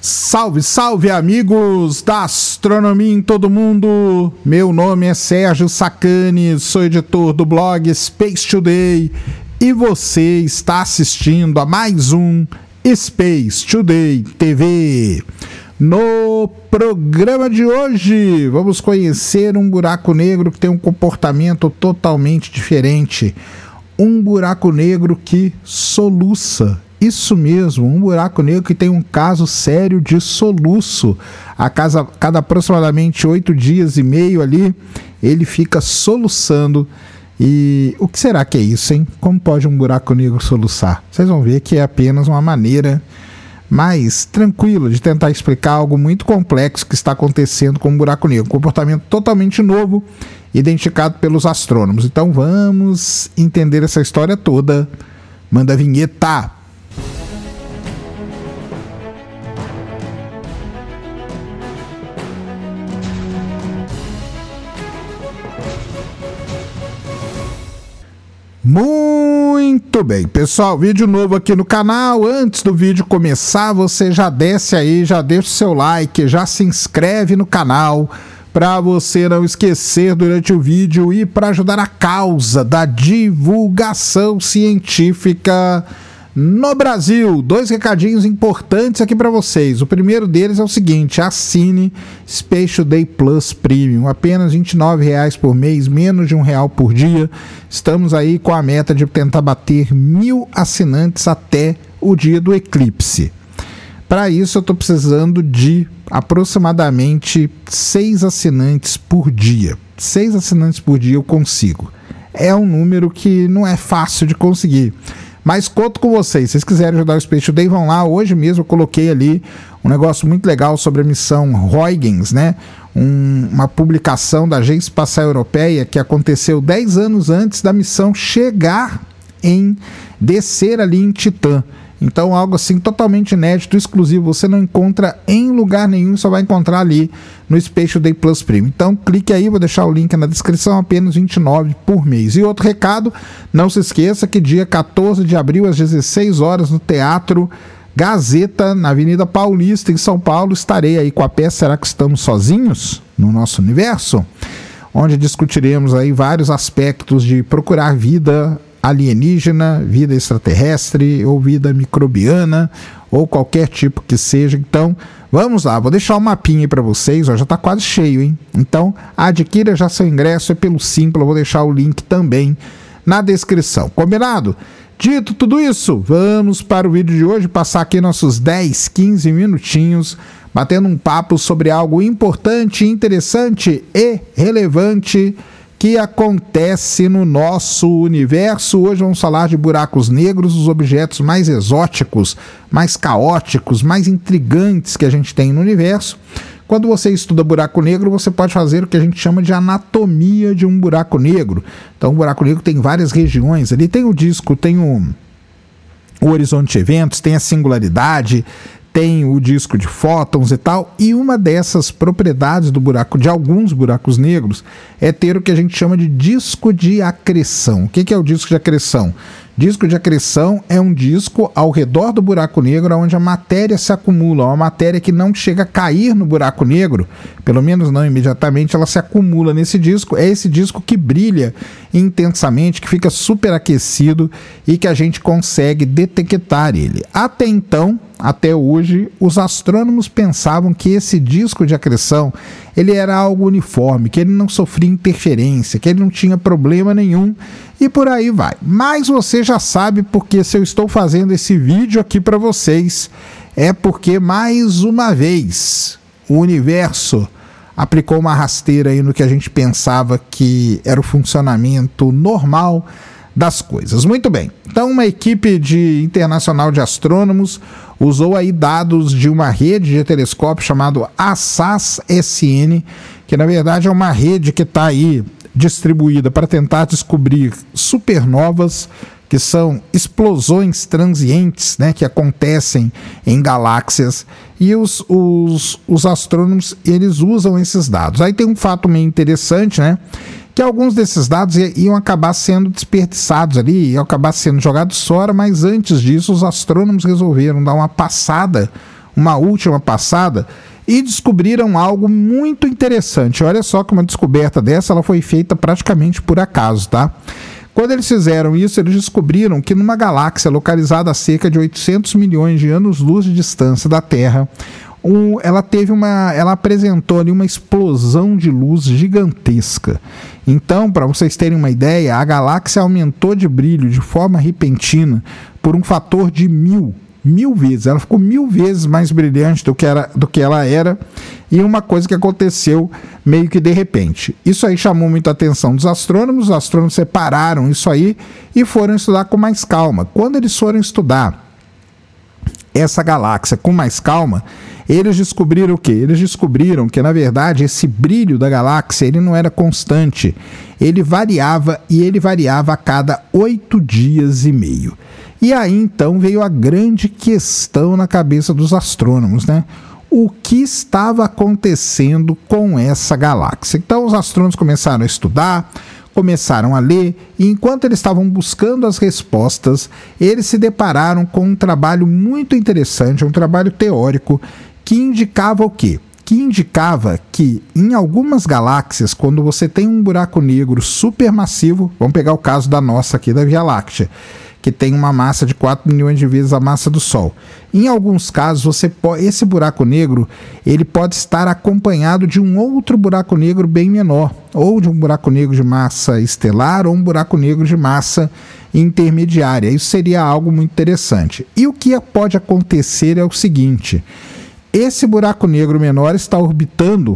Salve, salve amigos da astronomia em todo mundo! Meu nome é Sérgio Sacani, sou editor do blog Space Today e você está assistindo a mais um Space Today TV. No programa de hoje, vamos conhecer um buraco negro que tem um comportamento totalmente diferente. Um buraco negro que soluça. Isso mesmo, um buraco negro que tem um caso sério de soluço. Cada aproximadamente 8 dias e meio ali, ele fica soluçando. E o que será que é isso, hein? Como pode um buraco negro soluçar? Vocês vão ver que é apenas uma maneira mais tranquila de tentar explicar algo muito complexo que está acontecendo com um buraco negro. Um comportamento totalmente novo, identificado pelos astrônomos. Então vamos entender essa história toda. Manda a vinheta! Muito bem, pessoal, vídeo novo aqui no canal. Antes do vídeo começar, você já desce aí, já deixa o seu like, já se inscreve no canal para você não esquecer durante o vídeo e para ajudar a causa da divulgação científica no Brasil. 2 recadinhos importantes aqui para vocês. O primeiro deles é o seguinte: assine Space Today Plus Premium, apenas R$ 29,00 por mês, menos de R$1 por dia. Estamos aí com a meta de tentar bater 1.000 assinantes até o dia do eclipse. Para isso eu estou precisando de aproximadamente 6 assinantes por dia. 6 assinantes por dia eu consigo. É um número que não é fácil de conseguir, mas conto com vocês. Se vocês quiserem ajudar o Space Today, vão lá. Hoje mesmo eu coloquei ali um negócio muito legal sobre a missão Huygens, né? Uma publicação da Agência Espacial Europeia que aconteceu 10 anos antes da missão chegar descer ali em Titã. Então algo assim totalmente inédito, exclusivo, você não encontra em lugar nenhum, só vai encontrar ali no Space Today Plus Premium. Então clique aí, vou deixar o link na descrição, apenas R$ 29,00 por mês. E outro recado, não se esqueça que dia 14 de abril às 16 horas no Teatro Gazeta, na Avenida Paulista, em São Paulo, estarei aí com a peça Será que Estamos Sozinhos no Nosso Universo? Onde discutiremos aí vários aspectos de procurar vida alienígena, vida extraterrestre ou vida microbiana ou qualquer tipo que seja. Então vamos lá, vou deixar um mapinha aí para vocês, ó, já está quase cheio, hein? Então adquira já seu ingresso, é pelo Simpla, vou deixar o link também na descrição, combinado? Dito tudo isso, vamos para o vídeo de hoje, passar aqui nossos 10, 15 minutinhos batendo um papo sobre algo importante, interessante e relevante que acontece no nosso universo. Hoje vamos falar de buracos negros, os objetos mais exóticos, mais caóticos, mais intrigantes que a gente tem no universo. Quando você estuda buraco negro, você pode fazer o que a gente chama de anatomia de um buraco negro. Então, o buraco negro tem várias regiões. Ali tem o disco, tem o horizonte de eventos, tem a singularidade, tem o disco de fótons e tal, e uma dessas propriedades do buraco, de alguns buracos negros, é ter o que a gente chama de disco de acreção. O que é o disco de acreção? Disco de acreção é um disco ao redor do buraco negro onde a matéria se acumula, uma matéria que não chega a cair no buraco negro, pelo menos não imediatamente, ela se acumula nesse disco. É esse disco que brilha intensamente, que fica superaquecido e que a gente consegue detectar ele. Até então, até hoje, os astrônomos pensavam que esse disco de acreção ele era algo uniforme, que ele não sofria interferência, que ele não tinha problema nenhum e por aí vai. Mas você já sabe, porque se eu estou fazendo esse vídeo aqui para vocês, é porque mais uma vez o universo aplicou uma rasteira aí no que a gente pensava que era o funcionamento normal das coisas. Muito bem, então uma equipe internacional de astrônomos usou aí dados de uma rede de telescópio chamado ASAS-SN, que na verdade é uma rede que está aí distribuída para tentar descobrir supernovas, que são explosões transientes, né, que acontecem em galáxias, e os astrônomos eles usam esses dados. Aí tem um fato meio interessante, né, que alguns desses dados iam acabar sendo desperdiçados ali, iam acabar sendo jogados fora, mas antes disso os astrônomos resolveram dar uma passada uma última passada e descobriram algo muito interessante. Olha só que uma descoberta dessa, ela foi feita praticamente por acaso, tá? Quando eles fizeram isso, eles descobriram que numa galáxia localizada a cerca de 800 milhões de anos-luz de distância da Terra, ela apresentou ali uma explosão de luz gigantesca. Então, para vocês terem uma ideia, a galáxia aumentou de brilho de forma repentina por um fator de mil vezes. Ela ficou 1000 vezes mais brilhante do que ela era, e uma coisa que aconteceu meio que de repente. Isso aí chamou muito a atenção dos astrônomos. Os astrônomos separaram isso aí e foram estudar com mais calma. Quando eles foram estudar essa galáxia com mais calma, eles descobriram o quê? Eles descobriram que, na verdade, esse brilho da galáxia ele não era constante. Ele variava, e ele variava a cada 8 dias e meio. E aí, então, veio a grande questão na cabeça dos astrônomos, né? O que estava acontecendo com essa galáxia? Então, os astrônomos começaram a estudar, começaram a ler, e enquanto eles estavam buscando as respostas, eles se depararam com um trabalho muito interessante, um trabalho teórico, que indicava o quê? Que indicava que em algumas galáxias, quando você tem um buraco negro supermassivo, vamos pegar o caso da nossa aqui, da Via Láctea, que tem uma massa de 4 milhões de vezes a massa do Sol. Em alguns casos, esse buraco negro ele pode estar acompanhado de um outro buraco negro bem menor, ou de um buraco negro de massa estelar, ou um buraco negro de massa intermediária. Isso seria algo muito interessante. E o que pode acontecer é o seguinte: esse buraco negro menor está orbitando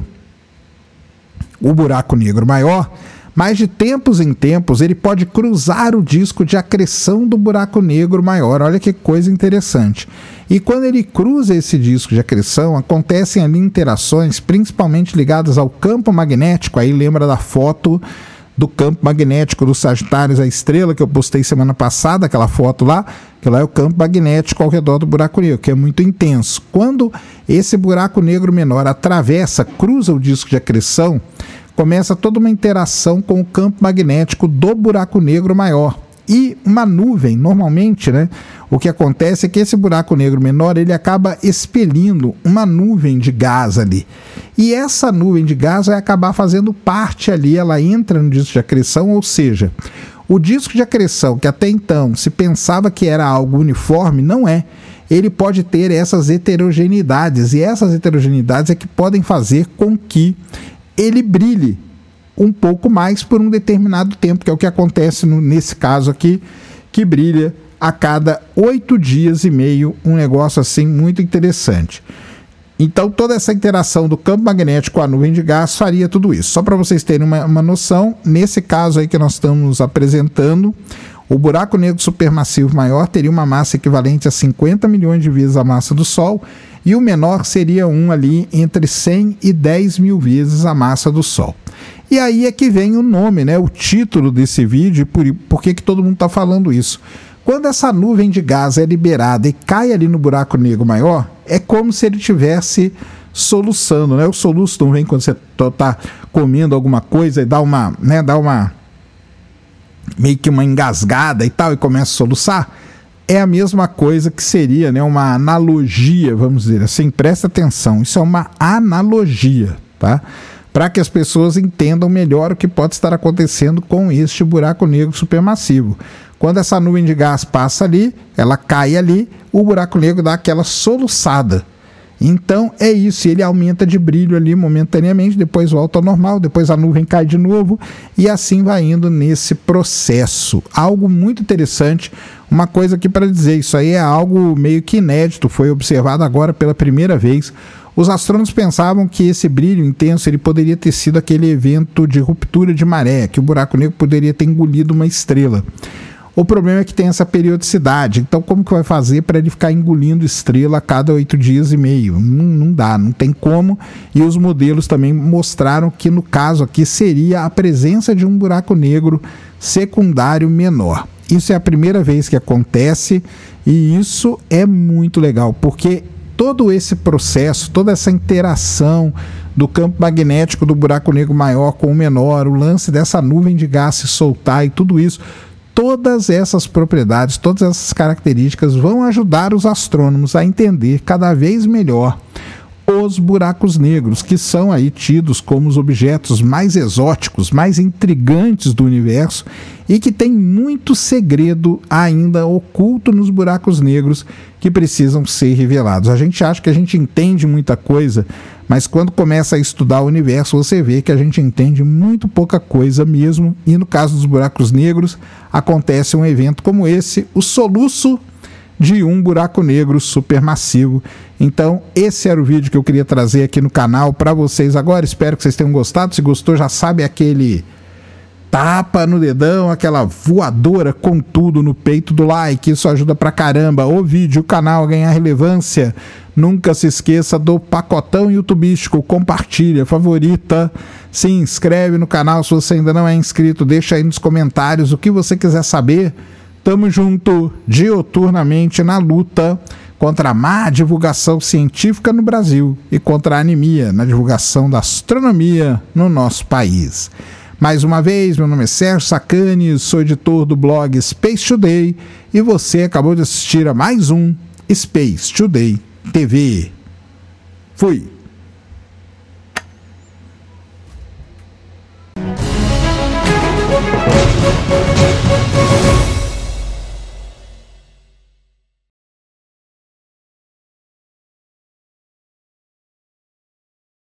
o buraco negro maior, mas de tempos em tempos ele pode cruzar o disco de acreção do buraco negro maior. Olha que coisa interessante. E quando ele cruza esse disco de acreção, acontecem ali interações principalmente ligadas ao campo magnético. Aí lembra da foto do campo magnético do Sagitários, a estrela, que eu postei semana passada, aquela foto lá, que lá é o campo magnético ao redor do buraco negro, que é muito intenso. Quando esse buraco negro menor cruza o disco de acreção, começa toda uma interação com o campo magnético do buraco negro maior. E uma nuvem, normalmente, né, o que acontece é que esse buraco negro menor ele acaba expelindo uma nuvem de gás ali. E essa nuvem de gás vai acabar fazendo parte ali, ela entra no disco de acreção, ou seja, o disco de acreção, que até então se pensava que era algo uniforme, não é. Ele pode ter essas heterogeneidades, e essas heterogeneidades é que podem fazer com que ele brilhe um pouco mais por um determinado tempo, que é o que acontece nesse caso aqui, que brilha a cada 8 dias e meio, um negócio assim muito interessante. Então toda essa interação do campo magnético com a nuvem de gás faria tudo isso. Só para vocês terem uma noção, nesse caso aí que nós estamos apresentando, o buraco negro supermassivo maior teria uma massa equivalente a 50 milhões de vezes a massa do Sol, e o menor seria um ali entre 100 e 10 mil vezes a massa do Sol. E aí é que vem o nome, né? O título desse vídeo, por que todo mundo está falando isso? Quando essa nuvem de gás é liberada e cai ali no buraco negro maior, é como se ele estivesse soluçando, né? O soluço não vem quando você está comendo alguma coisa e dá uma meio que uma engasgada e tal, e começa a soluçar. É a mesma coisa que seria, né, uma analogia, vamos dizer assim. Presta atenção, isso é uma analogia, tá? Para que as pessoas entendam melhor o que pode estar acontecendo com este buraco negro supermassivo. Quando essa nuvem de gás passa ali, ela cai ali, o buraco negro dá aquela soluçada. Então é isso, ele aumenta de brilho ali momentaneamente, depois volta ao normal, depois a nuvem cai de novo, e assim vai indo nesse processo. Algo muito interessante, uma coisa aqui para dizer, isso aí é algo meio que inédito, foi observado agora pela primeira vez. Os astrônomos pensavam que esse brilho intenso ele poderia ter sido aquele evento de ruptura de maré, que o buraco negro poderia ter engolido uma estrela. O problema é que tem essa periodicidade, então como que vai fazer para ele ficar engolindo estrela a cada 8 dias e meio? Não dá, não tem como, e os modelos também mostraram que no caso aqui seria a presença de um buraco negro secundário menor. Isso é a primeira vez que acontece, e isso é muito legal, porque todo esse processo, toda essa interação do campo magnético do buraco negro maior com o menor, o lance dessa nuvem de gás se soltar e tudo isso todas essas propriedades, todas essas características vão ajudar os astrônomos a entender cada vez melhor os buracos negros, que são aí tidos como os objetos mais exóticos, mais intrigantes do universo e que tem muito segredo ainda oculto nos buracos negros que precisam ser revelados. A gente acha que a gente entende muita coisa, mas quando começa a estudar o universo, você vê que a gente entende muito pouca coisa mesmo, e no caso dos buracos negros, acontece um evento como esse, o soluço de um buraco negro supermassivo. Então, esse era o vídeo que eu queria trazer aqui no canal para vocês agora. Espero que vocês tenham gostado. Se gostou, já sabe, aquele tapa no dedão, aquela voadora com tudo no peito do like. Isso ajuda pra caramba o vídeo, o canal a ganhar relevância. Nunca se esqueça do pacotão youtubístico. Compartilha, favorita, se inscreve no canal se você ainda não é inscrito. Deixa aí nos comentários o que você quiser saber. Tamo junto diuturnamente na luta contra a má divulgação científica no Brasil e contra a anemia na divulgação da astronomia no nosso país. Mais uma vez, meu nome é Sérgio Sacani, sou editor do blog Space Today e você acabou de assistir a mais um Space Today TV. Fui!